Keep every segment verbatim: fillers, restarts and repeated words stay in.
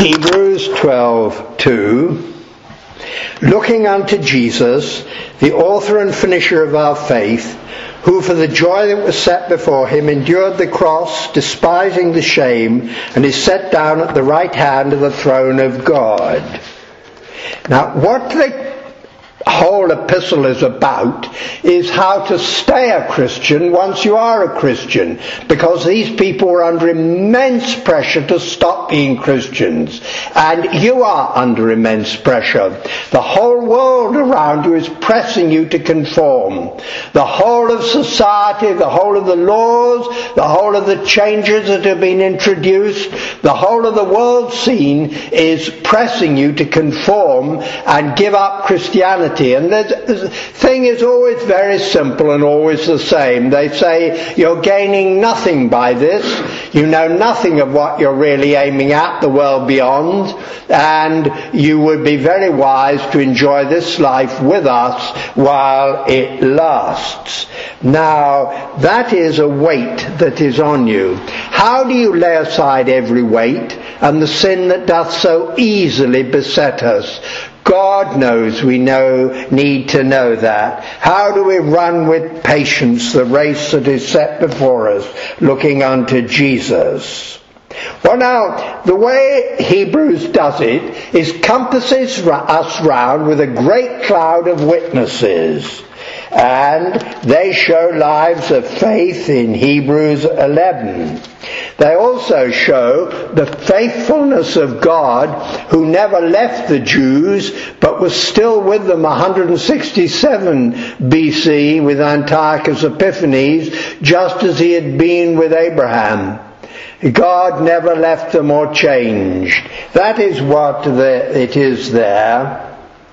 Hebrews twelve two. Looking unto Jesus, the author and finisher of our faith, who for the joy that was set before him endured the cross, despising the shame, and is set down at the right hand of the throne of God. Now, what the whole epistle is about is how to stay a Christian once you are a Christian, because these people were under immense pressure to stop being Christians, and you are under immense pressure. The whole world around you is pressing you to conform. The whole of society, the whole of the laws, the whole of the changes that have been introduced, the whole of the world scene is pressing you to conform and give up Christianity. And the thing is always very simple and always the same. They say you're gaining nothing by this. You know nothing of what you're really aiming at, the world beyond, and you would be very wise to enjoy this life with us while it lasts. Now, that is a weight that is on you. How do you lay aside every weight and the sin that doth so easily beset us? God knows we know, need to know that. How do we run with patience the race that is set before us, looking unto Jesus? Well, now, the way Hebrews does it is compasses us round with a great cloud of witnesses. And they show lives of faith in Hebrews eleven. They also show the faithfulness of God, who never left the Jews but was still with them one hundred sixty-seven B C with Antiochus Epiphanes, just as he had been with Abraham. God never left them or changed. That is what the, it is there.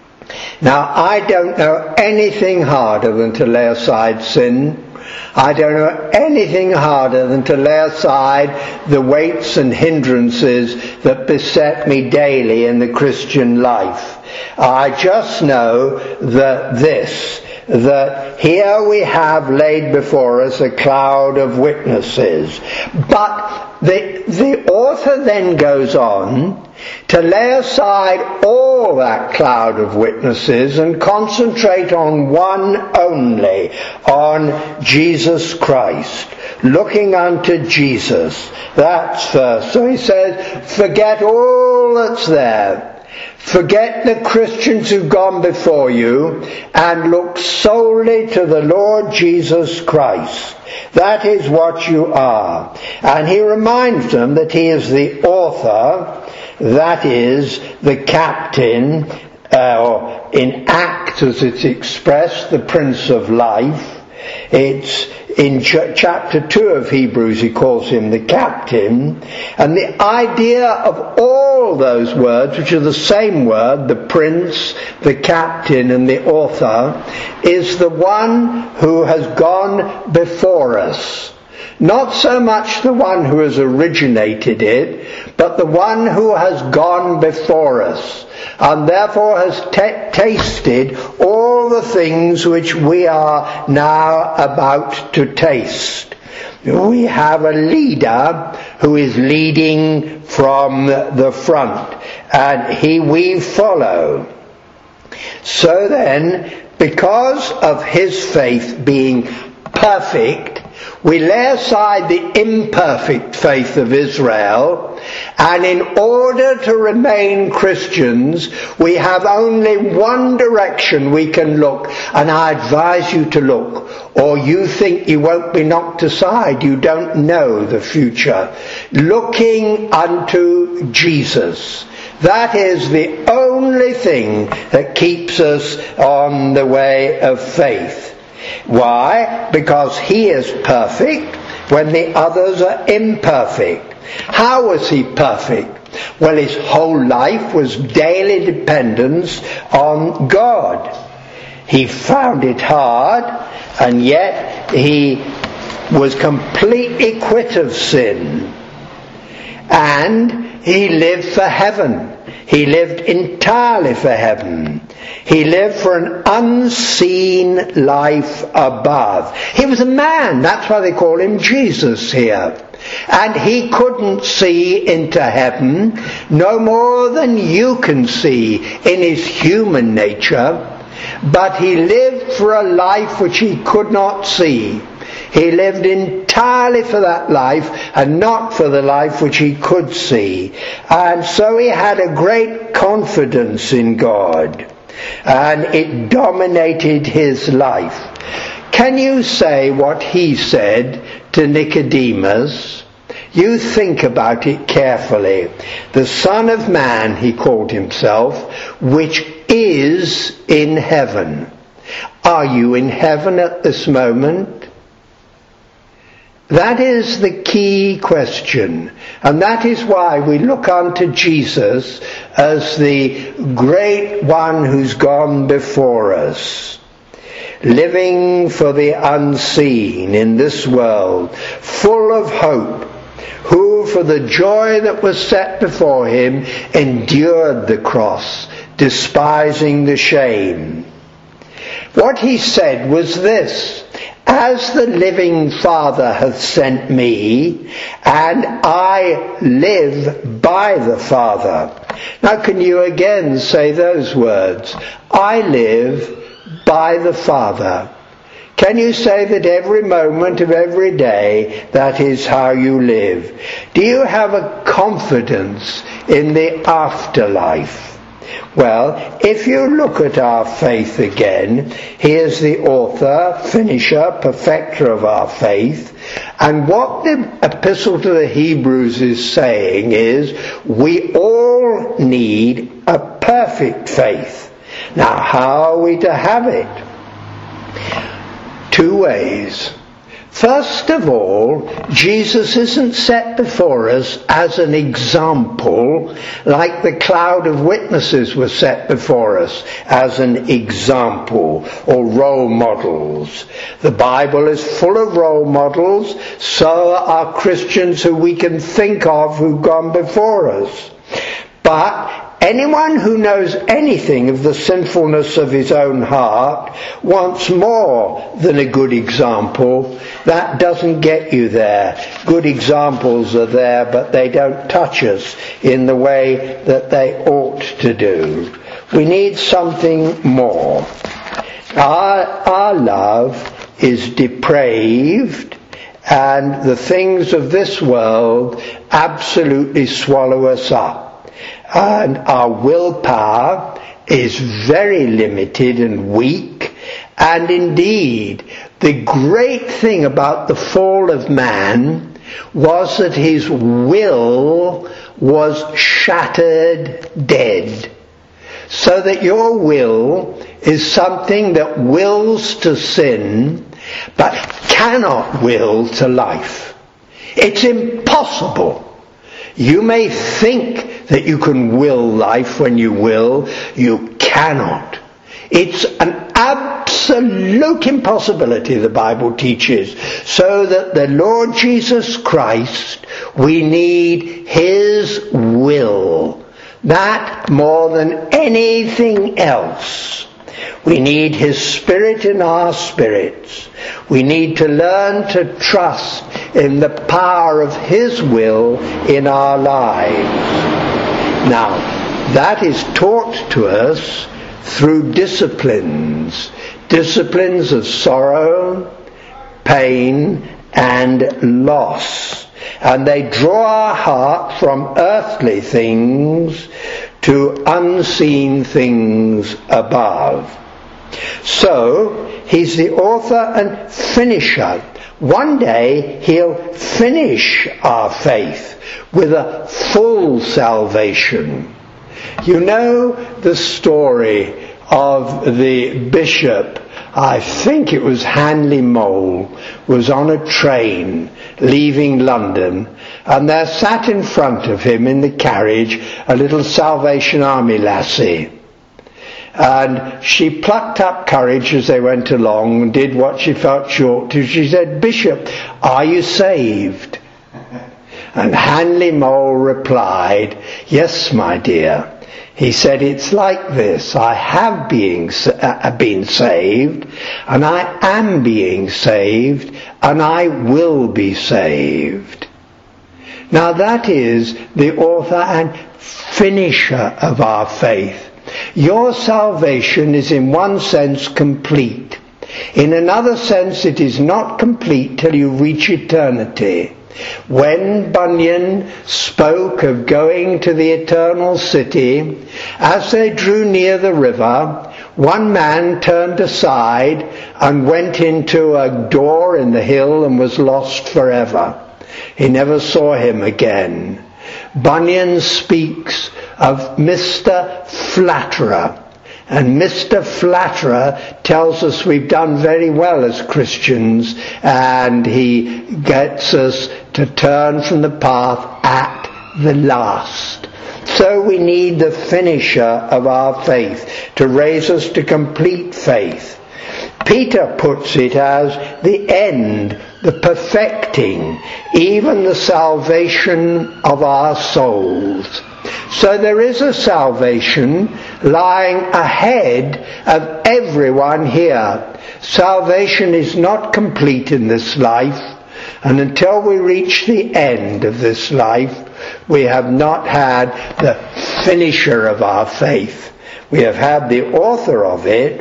Now, I don't know anything harder than to lay aside sin. I don't know anything harder than to lay aside the weights and hindrances that beset me daily in the Christian life. I just know that this, that here we have laid before us a cloud of witnesses. But the, the author then goes on to lay aside all that cloud of witnesses and concentrate on one only, on Jesus Christ, looking unto Jesus. That's first. So he says, forget all that's there. Forget the Christians who've gone before you and look solely to the Lord Jesus Christ. That is what you are. And he reminds them that he is the author, that is the captain, uh, or in Acts as it's expressed, the Prince of Life. It's in ch- chapter two of Hebrews he calls him the captain. And the idea of all those words, which are the same word, the prince, the captain and the author, is the one who has gone before us. Not so much the one who has originated it, but the one who has gone before us, and therefore has t- tasted all the things which we are now about to taste. We have a leader who is leading from the front, and he we follow. So then, because of his faith being perfect, we lay aside the imperfect faith of Israel, and in order to remain Christians, we have only one direction we can look, and I advise you to look, or you think you won't be knocked aside. You don't know the future. Looking unto Jesus. That is the only thing that keeps us on the way of faith. Why? Because he is perfect when the others are imperfect. How was he perfect? Well, his whole life was daily dependence on God. He found it hard, and yet he was completely quit of sin. And he lived for heaven. He lived entirely for heaven. He lived for an unseen life above. He was a man. That's why they call him Jesus here. And he couldn't see into heaven no more than you can see in his human nature, but he lived for a life which he could not see. He lived entirely for that life and not for the life which he could see. And so he had a great confidence in God, and it dominated his life. Can you say what he said to Nicodemus? You think about it carefully. The Son of Man, he called himself, which is in heaven. Are you in heaven at this moment? That is the key question, and that is why we look unto Jesus as the great one who's gone before us, living for the unseen in this world, full of hope, who for the joy that was set before him endured the cross, despising the shame. What he said was this: as the living Father hath sent me, and I live by the Father. Now can you again say those words? I live by the Father. Can you say that every moment of every day that is how you live? Do you have a confidence in the afterlife? Well, if you look at our faith again, he is the author, finisher, perfecter of our faith. And what the Epistle to the Hebrews is saying is, we all need a perfect faith. Now, how are we to have it? Two ways. First of all, Jesus isn't set before us as an example, like the cloud of witnesses was set before us as an example, or role models. The Bible is full of role models, so are Christians who we can think of who've gone before us. But anyone who knows anything of the sinfulness of his own heart wants more than a good example. That doesn't get you there. Good examples are there, but they don't touch us in the way that they ought to do. We need something more. Our, our love is depraved, and the things of this world absolutely swallow us up. And our willpower is very limited and weak. And indeed, the great thing about the fall of man was that his will was shattered dead. So that your will is something that wills to sin, but cannot will to life. It's impossible. You may think that you can will life when you will. You cannot. It's an absolute impossibility, the Bible teaches. So that the Lord Jesus Christ, we need his will. That more than anything else. We need his Spirit in our spirits. We need to learn to trust in the power of his will in our lives. Now, that is taught to us through disciplines. Disciplines of sorrow, pain, and loss. And they draw our heart from earthly things to unseen things above. So, he's the author and finisher. One day he'll finish our faith with a full salvation. You know the story of the bishop, I think it was Hanley Mole, was on a train leaving London, and there sat in front of him in the carriage a little Salvation Army lassie. And she plucked up courage as they went along and did what she felt she ought to. She said, "Bishop, are you saved?" And Hanley Mole replied, "Yes, my dear." He said, "It's like this. I have being, uh, been saved, and I am being saved, and I will be saved." Now that is the author and finisher of our faith. Your salvation is in one sense complete. In another sense it is not complete till you reach eternity. When Bunyan spoke of going to the eternal city, as they drew near the river, one man turned aside and went into a door in the hill and was lost forever. He never saw him again. Bunyan speaks of Mister Flatterer. And Mister Flatterer tells us we've done very well as Christians, and he gets us to turn from the path at the last. So we need the finisher of our faith to raise us to complete faith. Peter puts it as the end, the perfecting, even the salvation of our souls. So there is a salvation lying ahead of everyone here. Salvation is not complete in this life, and until we reach the end of this life, we have not had the finisher of our faith. We have had the author of it,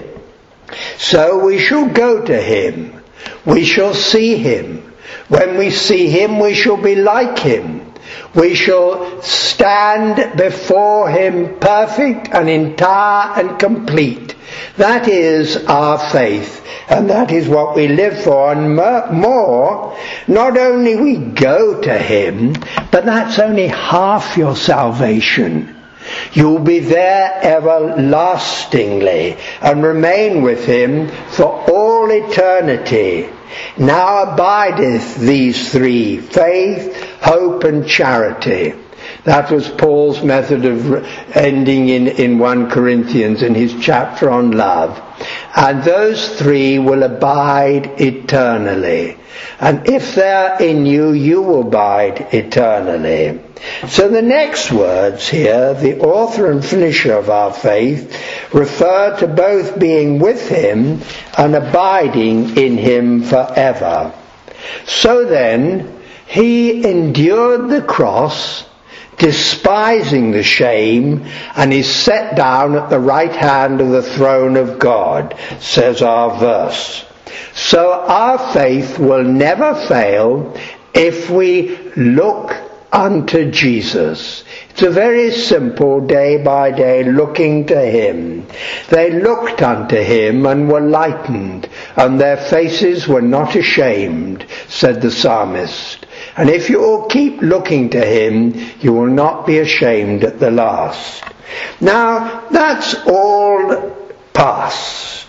so we shall go to him. We shall see him. When we see him, we shall be like him. We shall stand before him perfect and entire and complete. That is our faith, and that is what we live for. And more, not only we go to him, but that's only half your salvation. You'll be there everlastingly and remain with him for all eternity. Now abideth these three, faith, hope and charity. That was Paul's method of ending in, in First Corinthians in his chapter on love. And those three will abide eternally. And if they're in you, you will abide eternally. So the next words here, the author and finisher of our faith, refer to both being with him and abiding in him forever. So then, he endured the cross, despising the shame, and is set down at the right hand of the throne of God, says our verse. So our faith will never fail if we look unto Jesus. It's a very simple day by day looking to him. They looked unto him and were lightened, and their faces were not ashamed, said the psalmist. And if you will keep looking to him, you will not be ashamed at the last. Now, that's all past.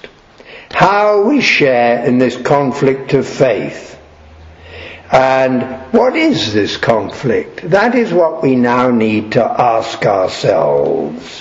How we share in this conflict of faith. And what is this conflict? That is what we now need to ask ourselves.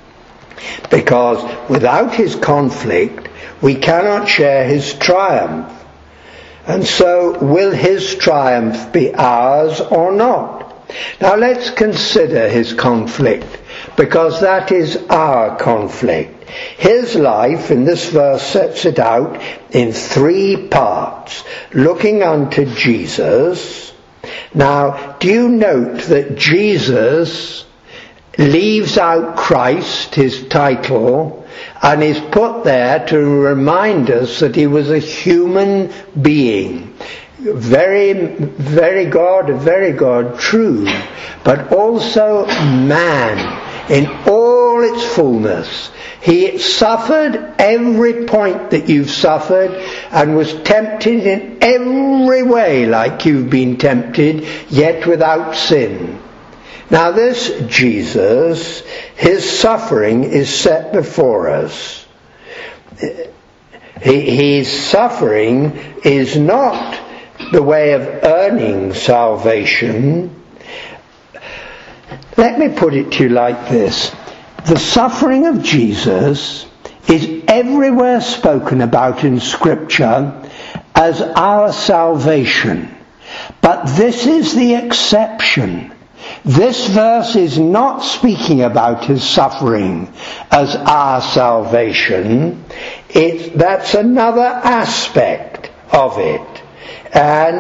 Because without his conflict, we cannot share his triumph. And so, will his triumph be ours or not? Now let's consider his conflict, because that is our conflict. His life in this verse sets it out in three parts. Looking unto Jesus. Now, do you note that Jesus leaves out Christ, his title, and is put there to remind us that he was a human being. Very, very God, very God, true, but also man in all its fullness. He suffered every point that you've suffered and was tempted in every way like you've been tempted, yet without sin. Now this Jesus, his suffering is set before us. His suffering is not the way of earning salvation. Let me put it to you like this. The suffering of Jesus is everywhere spoken about in Scripture as our salvation. But this is the exception. This verse is not speaking about his suffering as our salvation. It, that's another aspect of it. And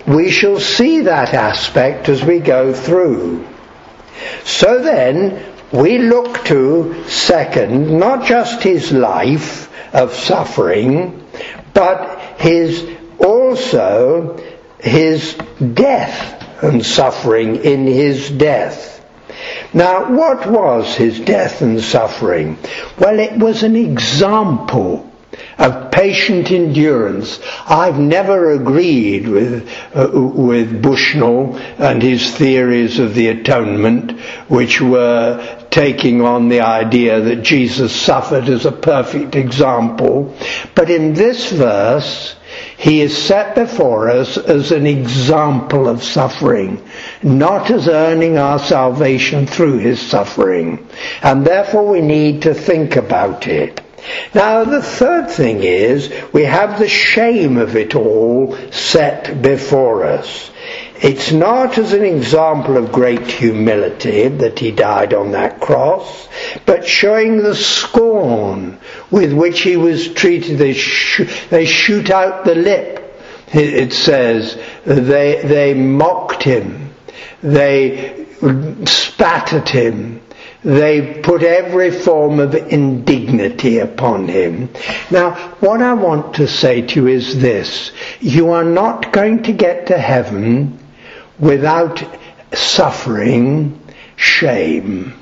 we shall see that aspect as we go through. So then, we look to, second, not just his life of suffering, but his also his death and suffering in his death. Now, what was his death and suffering? Well, it was an example of patient endurance. I've never agreed with uh, with Bushnell and his theories of the atonement, which were taking on the idea that Jesus suffered as a perfect example. But in this verse, he is set before us as an example of suffering, not as earning our salvation through his suffering. And therefore we need to think about it. Now, the third thing is, we have the shame of it all set before us. It's not as an example of great humility that he died on that cross, but showing the scorn with which he was treated. They, sh- they shoot out the lip, it says. They, they mocked him. They spat at him. They put every form of indignity upon him. Now, what I want to say to you is this. You are not going to get to heaven without suffering shame.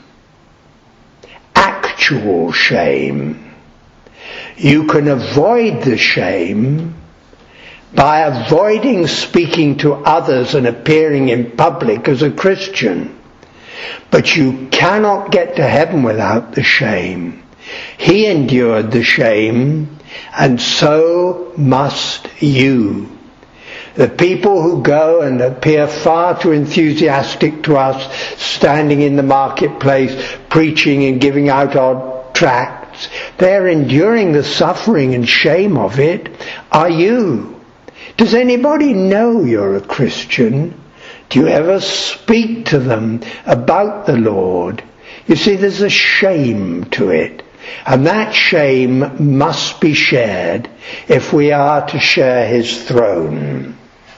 Actual shame. You can avoid the shame by avoiding speaking to others and appearing in public as a Christian. But you cannot get to heaven without the shame. He endured the shame, and so must you. The people who go and appear far too enthusiastic to us, standing in the marketplace, preaching and giving out odd tracts, they're enduring the suffering and shame of it. Are you? Does anybody know you're a Christian? Do you ever speak to them about the Lord? You see, there's a shame to it. And that shame must be shared if we are to share his throne.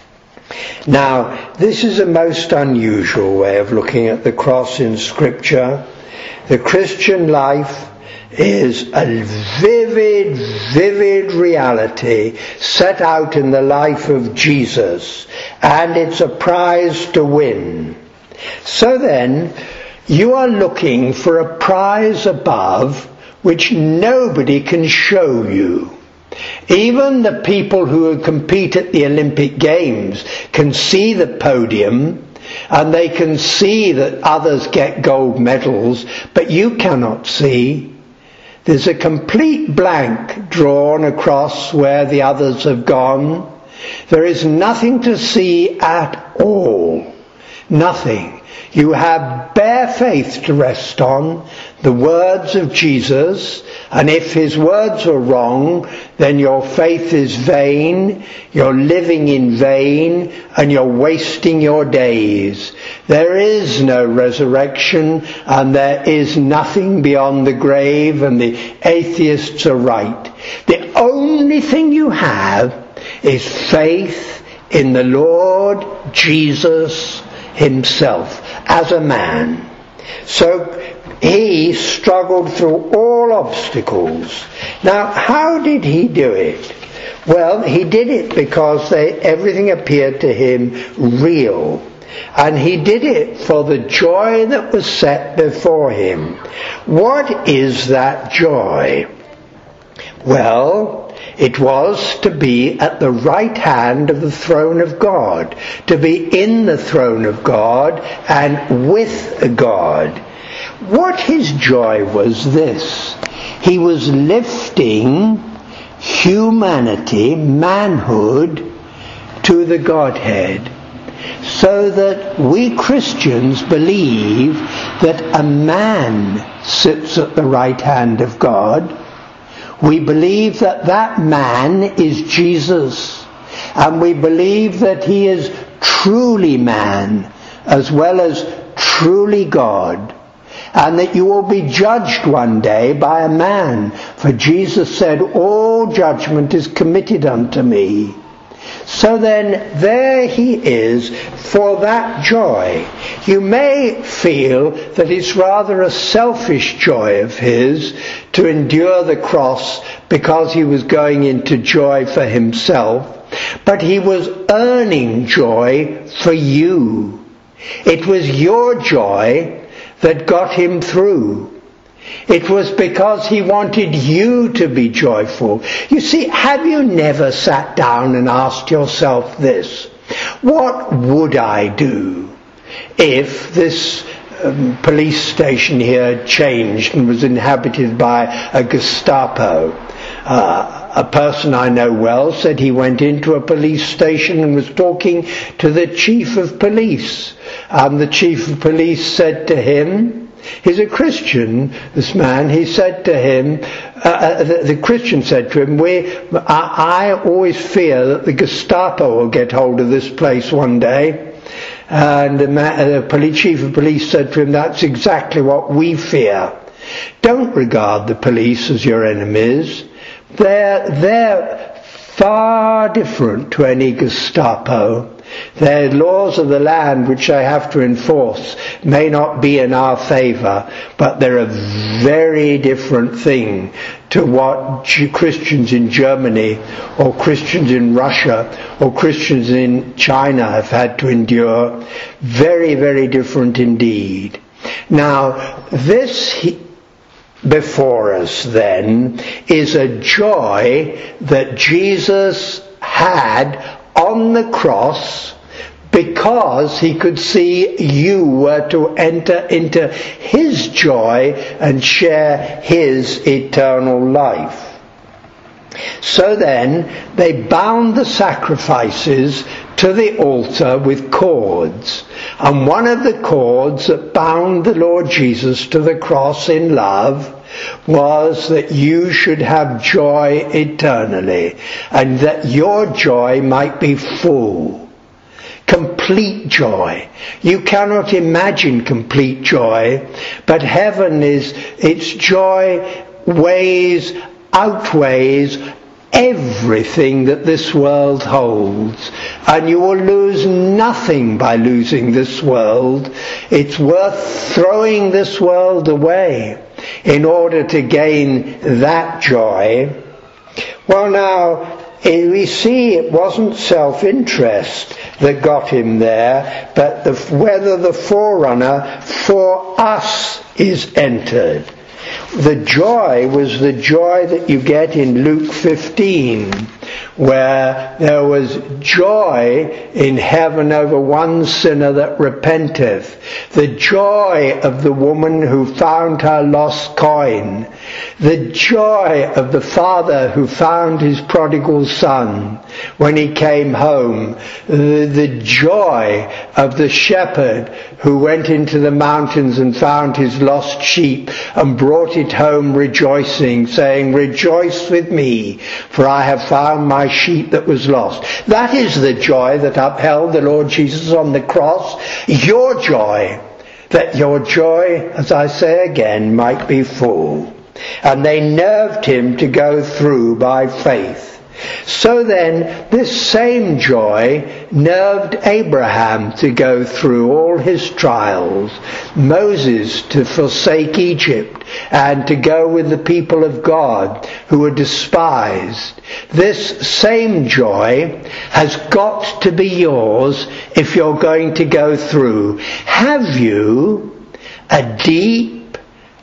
Now, this is a most unusual way of looking at the cross in Scripture. The Christian life is a vivid, vivid reality set out in the life of Jesus, and it's a prize to win. So then, you are looking for a prize above which nobody can show you. Even the people who compete at the Olympic Games can see the podium, and they can see that others get gold medals, but you cannot see. There's a complete blank drawn across where the others have gone. There is nothing to see at all. Nothing. You have bare faith to rest on, the words of Jesus, and if his words are wrong, then your faith is vain, you're living in vain, and you're wasting your days. There is no resurrection, and there is nothing beyond the grave, and the atheists are right. The only thing you have is faith in the Lord Jesus himself as a man. So he struggled through all obstacles. Now, how did he do it? Well, he did it because they, everything appeared to him real. And he did it for the joy that was set before him. What is that joy? Well, it was to be at the right hand of the throne of God, to be in the throne of God and with God. What his joy was this: he was lifting humanity, manhood, to the Godhead, so that we Christians believe that a man sits at the right hand of God. We believe that that man is Jesus, and we believe that he is truly man as well as truly God, and that you will be judged one day by a man. For Jesus said, all judgment is committed unto me. So then, there he is for that joy. You may feel that it's rather a selfish joy of his to endure the cross because he was going into joy for himself, but he was earning joy for you. It was your joy that got him through. It was because he wanted you to be joyful. You see, have you never sat down and asked yourself this? What would I do if this um, police station here changed and was inhabited by a Gestapo? Uh, a person I know well said he went into a police station and was talking to the chief of police. And the chief of police said to him, he's a Christian, this man, he said to him, uh, the, the Christian said to him, we, I, I always fear that the Gestapo will get hold of this place one day. And the, man, the police, chief of police said to him, that's exactly what we fear. Don't regard the police as your enemies. They're, they're far different to any Gestapo. Their laws of the land which they have to enforce may not be in our favour, but they're a very different thing to what Christians in Germany or Christians in Russia or Christians in China have had to endure. Very, very different indeed. Now, this before us then is a joy that Jesus had on the cross because he could see you were to enter into his joy and share his eternal life. So then they bound the sacrifices to the altar with cords, and one of the cords that bound the Lord Jesus to the cross in love was that you should have joy eternally, and that your joy might be full. Complete joy. You cannot imagine complete joy, but heaven is, its joy weighs, outweighs everything that this world holds, and you will lose nothing by losing this world. It's worth throwing this world away in order to gain that joy. Well, now, we see it wasn't self-interest that got him there, but the, whether the forerunner for us is entered. The joy was the joy that you get in Luke fifteen, where there was joy in heaven over one sinner that repenteth. The joy of the woman who found her lost coin. The joy of the father who found his prodigal son when he came home. The, the joy of the shepherd who went into the mountains and found his lost sheep and brought it home rejoicing, saying, "Rejoice with me, for I have found my sheep that was lost." That is the joy that upheld the Lord Jesus on the cross. Your joy, that your joy, as I say again, might be full. And they nerved him to go through by faith. So then, this same joy nerved Abraham to go through all his trials, Moses to forsake Egypt and to go with the people of God who were despised. This same joy has got to be yours if you're going to go through. Have you a deep,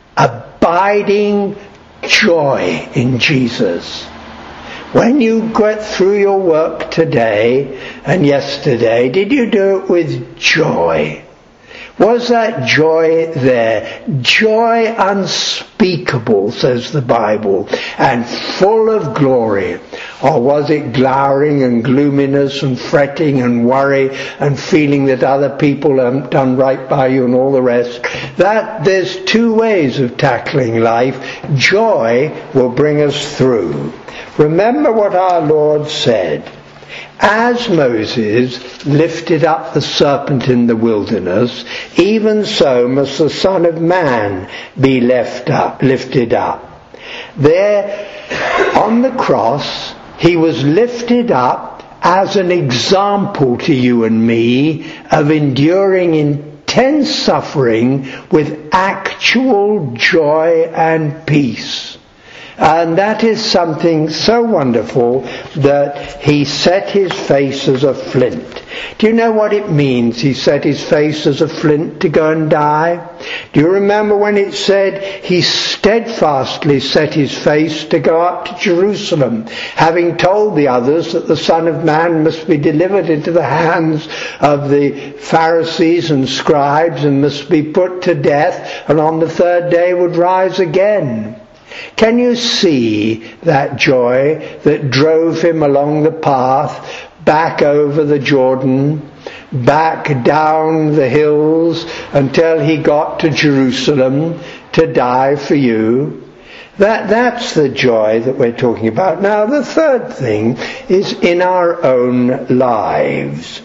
abiding joy in Jesus? When you got through your work today and yesterday, did you do it with joy? Was that joy there? Joy unspeakable, says the Bible, and full of glory. Or was it glowering and gloominess and fretting and worry and feeling that other people haven't done right by you and all the rest? That there's two ways of tackling life. Joy will bring us through. Remember what our Lord said. As Moses lifted up the serpent in the wilderness, even so must the Son of Man be left up, lifted up. There, on the cross, he was lifted up as an example to you and me of enduring intense suffering with actual joy and peace. And that is something so wonderful that he set his face as a flint. Do you know what it means, he set his face as a flint to go and die? Do you remember when it said he steadfastly set his face to go up to Jerusalem, having told the others that the Son of Man must be delivered into the hands of the Pharisees and scribes and must be put to death, and on the third day would rise again? Can you see that joy that drove him along the path, back over the Jordan, back down the hills until he got to Jerusalem to die for you? That, that's the joy that we're talking about. Now, the third thing is in our own lives.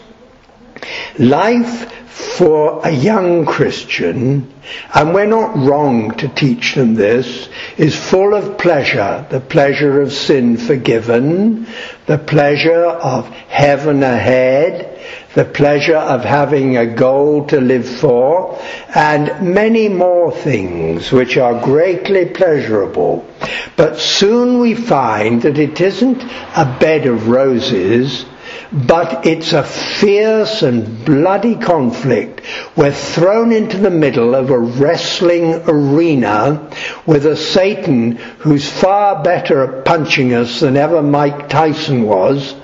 Life for a young Christian, and we're not wrong to teach them this, is full of pleasure. The pleasure of sin forgiven, the pleasure of heaven ahead, the pleasure of having a goal to live for, and many more things which are greatly pleasurable. But soon we find that it isn't a bed of roses, but it's a fierce and bloody conflict. We're thrown into the middle of a wrestling arena with a Satan who's far better at punching us than ever Mike Tyson was.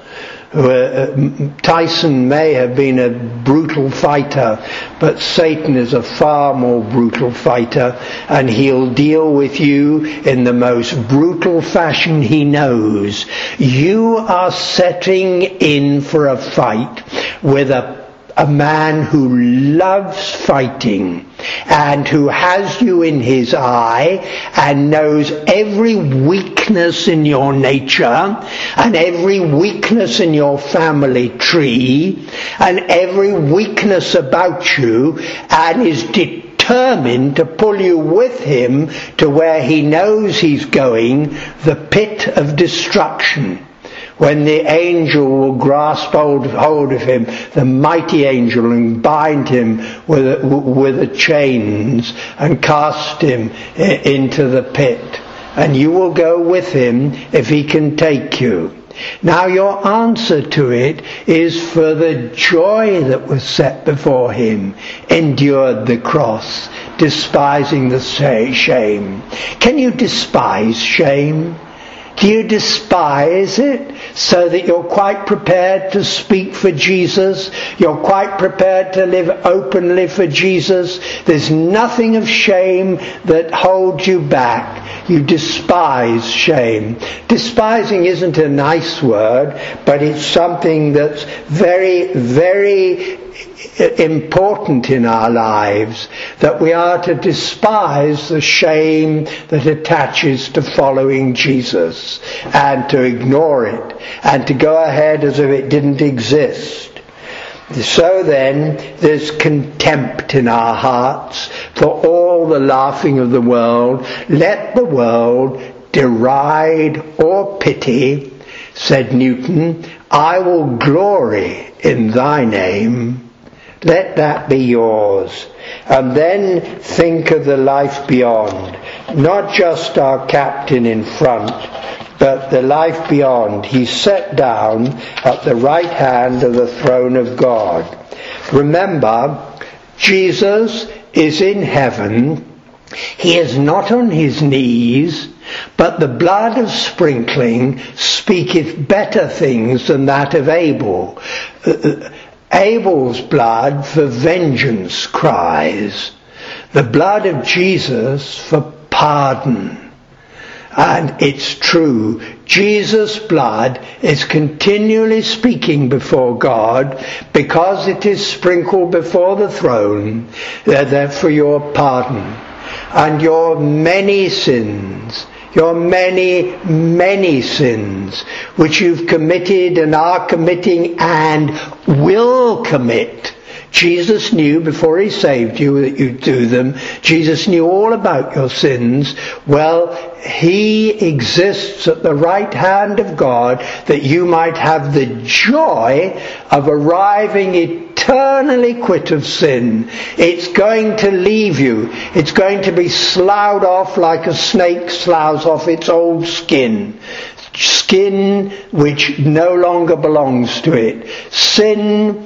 Uh, Tyson may have been a brutal fighter, but Satan is a far more brutal fighter, and he'll deal with you in the most brutal fashion he knows. You are setting in for a fight with a a man who loves fighting and who has you in his eye and knows every weakness in your nature and every weakness in your family tree and every weakness about you, and is determined to pull you with him to where he knows he's going, the pit of destruction. When the angel will grasp hold, hold of him, the mighty angel, and bind him with, with the chains and cast him into the pit. And you will go with him if he can take you. Now your answer to it is, for the joy that was set before him, endured the cross, despising the shame. Can you despise shame? Do you despise it so that you're quite prepared to speak for Jesus? You're quite prepared to live openly for Jesus? There's nothing of shame that holds you back. You despise shame. Despising isn't a nice word, but it's something that's very, very important in our lives, that we are to despise the shame that attaches to following Jesus and to ignore it and to go ahead as if it didn't exist. So then, there's contempt in our hearts for all the laughing of the world. Let the world deride or pity, said Newton. I will glory in thy name. Let that be yours. And then think of the life beyond. Not just our captain in front, but the life beyond. He's set down at the right hand of the throne of God. Remember, Jesus is in heaven. He is not on his knees, but the blood of sprinkling speaketh better things than that of Abel. Uh, Abel's blood for vengeance cries. The blood of Jesus for pardon. And it's true, Jesus' blood is continually speaking before God, because it is sprinkled before the throne, that for your pardon and your many sins. Your many, many sins which you've committed and are committing and will commit. Jesus knew before he saved you that you'd do them. Jesus knew all about your sins. Well, he exists at the right hand of God that you might have the joy of arriving eternally quit of sin. It's going to leave you. It's going to be sloughed off like a snake sloughs off its old skin. Skin which no longer belongs to it. Sin,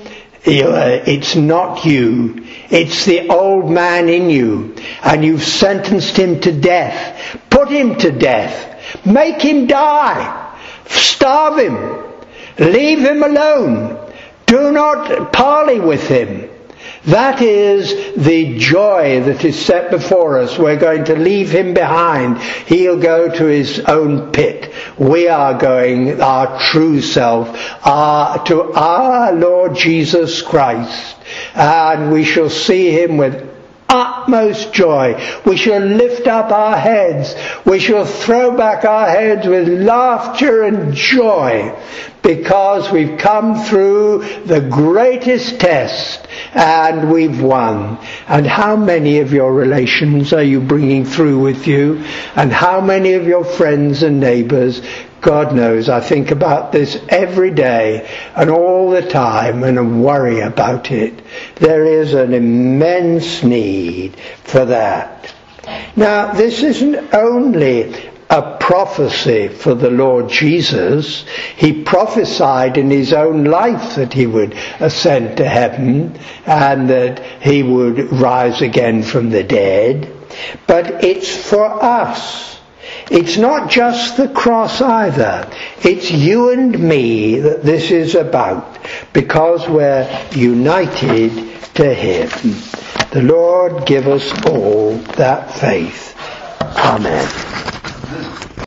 it's not you. It's the old man in you. And you've sentenced him to death. Put him to death. Make him die. Starve him. Leave him alone. Do not parley with him. That is the joy that is set before us. We're going to leave him behind. He'll go to his own pit. We are going, our true self, our, to our Lord Jesus Christ. And we shall see him with utmost joy. We shall lift up our heads. We shall throw back our heads with laughter and joy, because we've come through the greatest test and we've won. And how many of your relations are you bringing through with you? And how many of your friends and neighbours? God knows, I think about this every day and all the time and worry about it. There is an immense need for that. Now, this isn't only a prophecy for the Lord Jesus. He prophesied in his own life that he would ascend to heaven and that he would rise again from the dead. But it's for us. It's not just the cross either. It's you and me that this is about, because we're united to him. The Lord give us all that faith. Amen.